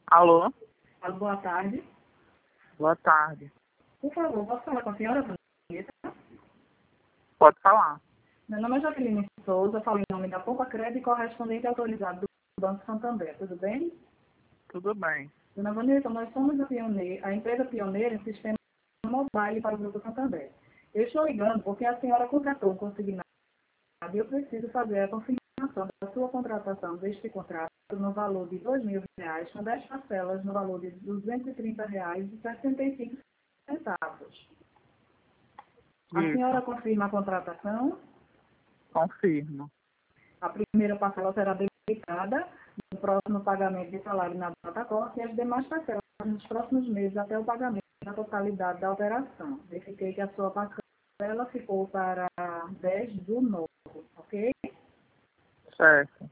Alô? Alô, boa tarde. Boa tarde. Por favor, posso falar com a senhora Vanessa? Pode falar. Meu nome é Jaqueline Souza, falo em nome da Poupa Crédito e correspondente autorizado do Banco Santander. Tudo bem? Tudo bem. Dona Vanessa, nós somos a empresa pioneira em sistema mobile para o Grupo Santander. Eu estou ligando porque a senhora contratou um consignado e eu preciso fazer a confirmação da sua contratação deste contrato no valor de R$ 2.000, com 10 parcelas no valor de R$ 230,65. A senhora Isso. confirma a contratação? Confirmo. A primeira parcela será debitada no próximo pagamento de salário na data corte e as demais parcelas nos próximos meses até o pagamento da totalidade da operação. Verifiquei que a sua parcela ficou para 10/9, ok? Certo.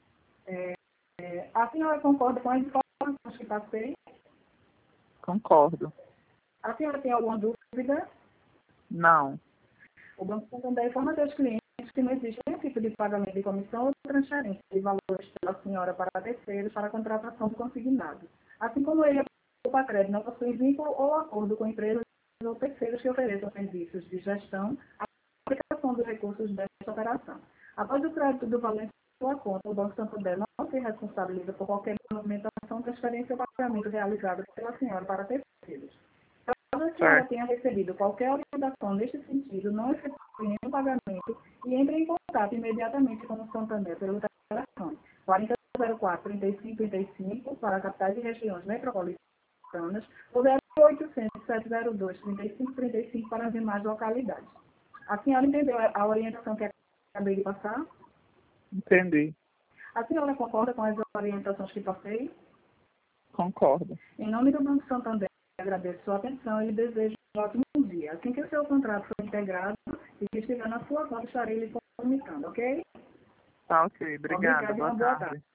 A senhora concorda com as informações que passei? Concordo. A senhora tem alguma dúvida? Não. O Banco Santander informa seus clientes que não existe nenhum tipo de pagamento de comissão ou transferência de valores pela senhora para terceiros para a contratação do consignado. Assim como ele, a Poupa Crédito não possui vínculo ou acordo com empresas ou terceiros que ofereçam serviços de gestão, a aplicação dos recursos desta operação. Após o crédito do valor em sua conta, o Banco Santander não se responsabiliza por qualquer movimentação, transferência ou pagamento realizado pela senhora para terceiros. Caso a senhora tenha recebido qualquer orientação neste sentido, não efetue nenhum pagamento e entre em contato imediatamente com o Santander pelo telefone 4004-3535 para capitais e regiões metropolitanas ou 0800-702-3535 para as demais localidades. A senhora entendeu a orientação que acabei de passar? Entendi. A senhora concorda com as orientações que passei? Concordo. Em nome do Banco Santander, agradeço sua atenção e lhe desejo um ótimo dia. Assim que o seu contrato for integrado e que estiver na sua conta, estarei lhe comunicando, ok? Tá ok. Obrigada. Obrigada e Boa uma boa tarde. tarde.